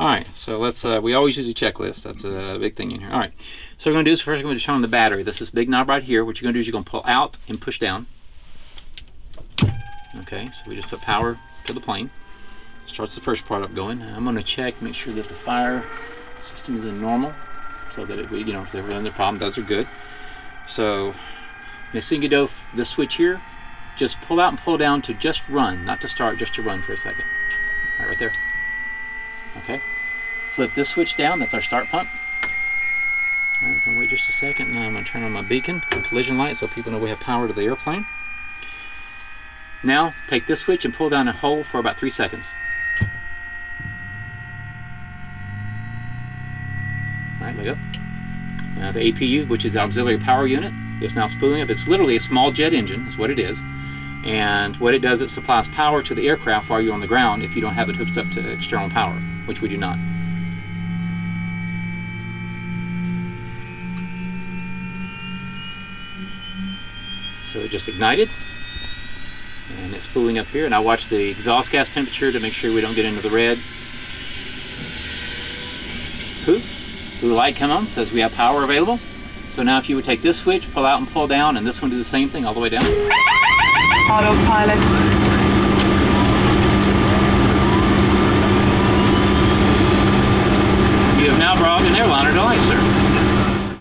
All right, so let's, we always use a checklist. That's a big thing in here. All right, so what we're gonna do is first I'm gonna turn on the battery. This is big knob right here. What you're gonna do is you're gonna pull out and push down. Okay, so we just put power to the plane. Starts the first part up going. I'm gonna check, make sure that the fire system is in normal, so that if we, if there was any problem, those are good. So, Missingado, this switch here, just pull out and pull down to just run, not to start, just to run for a second. All right there. Okay. Flip this switch down, that's our start pump. All right, I'm gonna wait just a second. Now I'm gonna turn on my beacon, collision light, so people know we have power to the airplane. Now, take this switch and pull down and hold for about 3 seconds. All right, let go. Now the APU, which is the auxiliary power unit, is now spooling up. It's literally a small jet engine, is what it is. And what it does, it supplies power to the aircraft while you're on the ground if you don't have it hooked up to external power, which we do not. So it just ignited, and it's spooling up here. And I watch the exhaust gas temperature to make sure we don't get into the red. Blue light come on, says we have power available. So now if you would take this switch, pull out and pull down, and this one do the same thing all the way down. Autopilot